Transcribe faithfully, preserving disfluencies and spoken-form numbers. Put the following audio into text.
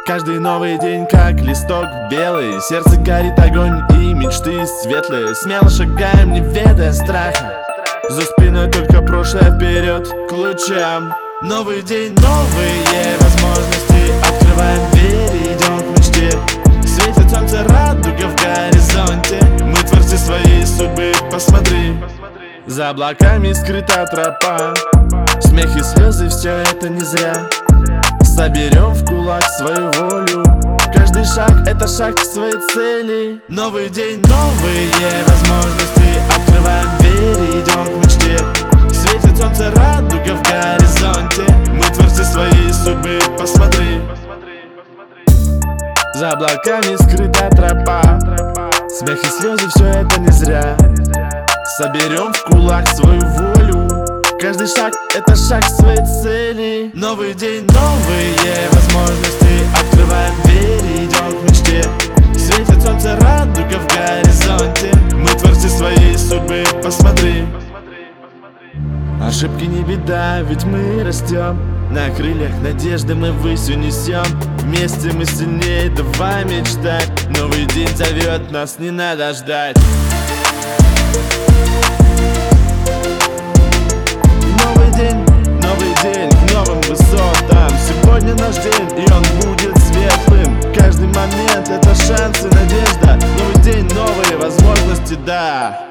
Каждый новый день как листок белый, в сердце горит огонь и мечты светлые. Смело шагаем, не ведая страха, за спиной только прошлое, вперед к лучам. Новый день, новые возможности, открываем двери, идем к мечте. Светит солнце, радуга в горизонте, мы творцы своей судьбы, посмотри. За облаками скрыта тропа, смех и слезы, все это не зря. Соберем в кулак свою волю, каждый шаг — это шаг к своей цели. Новый день, новые возможности, открываем двери, идем к мечте. Светит солнце, радуга в горизонте, мы творцы своей судьбы, посмотри. За облаками скрыта тропа, смех и слезы, все это не зря. Соберем в кулак свою волю, каждый шаг — это шаг к своей цели. Новый день, новые возможности, открываем двери, идем к мечте. Светит солнце, радуга в горизонте, мы творцы своей судьбы, посмотри. Ошибки не беда, ведь мы растем, на крыльях надежды мы ввысь унесем. Вместе мы сильнее, давай мечтать, новый день зовет, нас не надо ждать. Новый день, новый день к новым высотам. Сегодня наш день, и он будет светлым. Каждый момент — это шанс и надежда. Новый день, новые возможности, да.